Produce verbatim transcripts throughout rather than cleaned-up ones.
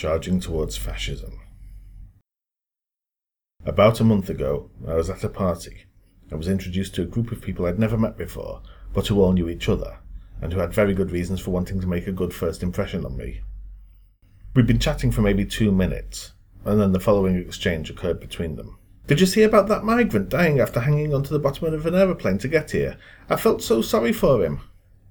charging towards fascism. About a month ago, I was at a party. I was introduced to a group of people I'd never met before, but who all knew each other, and who had very good reasons for wanting to make a good first impression on me. We'd been chatting for maybe two minutes, and then the following exchange occurred between them. "Did you see about that migrant dying after hanging onto the bottom of an aeroplane to get here? I felt so sorry for him."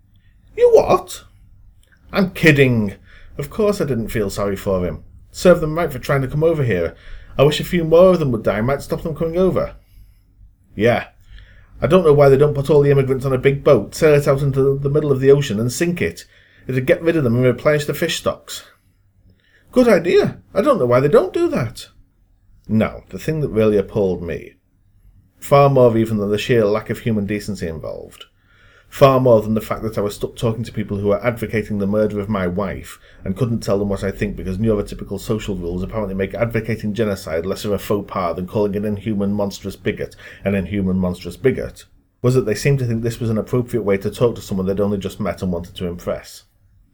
"You what?" "I'm kidding. Of course I didn't feel sorry for him. Serve them right for trying to come over here. I wish a few more of them would die. Might stop them coming over." "Yeah. I don't know why they don't put all the immigrants on a big boat, sail it out into the middle of the ocean and sink it. It'd get rid of them and replenish the fish stocks." "Good idea. I don't know why they don't do that." Now, the thing that really appalled me, far more even than the sheer lack of human decency involved, far more than the fact that I was stuck talking to people who were advocating the murder of my wife and couldn't tell them what I think because neurotypical social rules apparently make advocating genocide less of a faux pas than calling an inhuman monstrous bigot an inhuman monstrous bigot, was that they seemed to think this was an appropriate way to talk to someone they'd only just met and wanted to impress.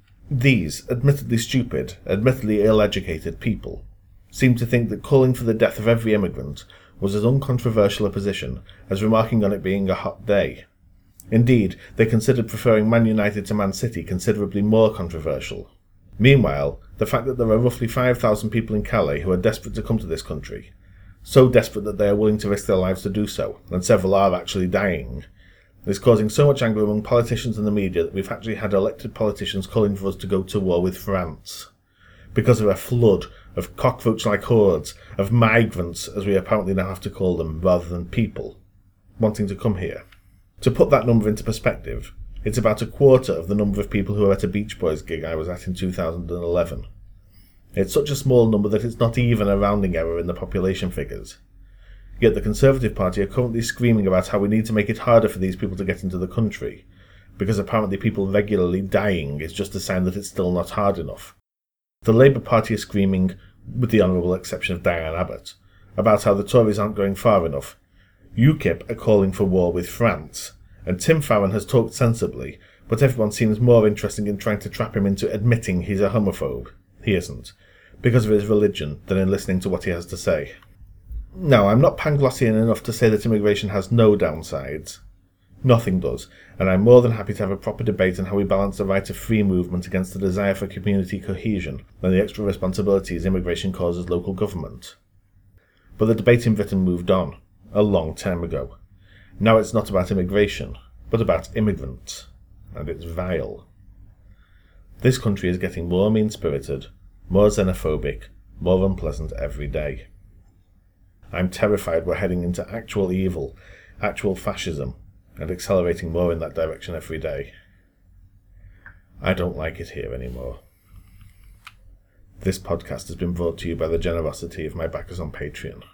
These, admittedly stupid, admittedly ill-educated people seemed to think that calling for the death of every immigrant was as uncontroversial a position as remarking on it being a hot day. Indeed, they considered preferring Man United to Man City considerably more controversial. Meanwhile, the fact that there are roughly five thousand people in Calais who are desperate to come to this country, so desperate that they are willing to risk their lives to do so, and several are actually dying, is causing so much anger among politicians and the media that we've actually had elected politicians calling for us to go to war with France, because of a flood of cockroach-like hordes of migrants, as we apparently now have to call them, rather than people, wanting to come here. To put that number into perspective, it's about a quarter of the number of people who were at a Beach Boys gig I was at in two thousand eleven. It's such a small number that it's not even a rounding error in the population figures. Yet the Conservative Party are currently screaming about how we need to make it harder for these people to get into the country, because apparently people regularly dying is just a sign that it's still not hard enough. The Labour Party is screaming, with the honourable exception of Diane Abbott, about how the Tories aren't going far enough. UKIP are calling for war with France, and Tim Farron has talked sensibly, but everyone seems more interested in trying to trap him into admitting he's a homophobe. He isn't, because of his religion, than in listening to what he has to say. Now, I'm not Panglossian enough to say that immigration has no downsides. Nothing does, and I'm more than happy to have a proper debate on how we balance the right of free movement against the desire for community cohesion and the extra responsibilities immigration causes local government. But the debate in Britain moved on, a long time ago. Now it's not about immigration, but about immigrants, and it's vile. This country is getting more mean-spirited, more xenophobic, more unpleasant every day. I'm terrified we're heading into actual evil, actual fascism, and accelerating more in that direction every day. I don't like it here anymore. This podcast has been brought to you by the generosity of my backers on Patreon.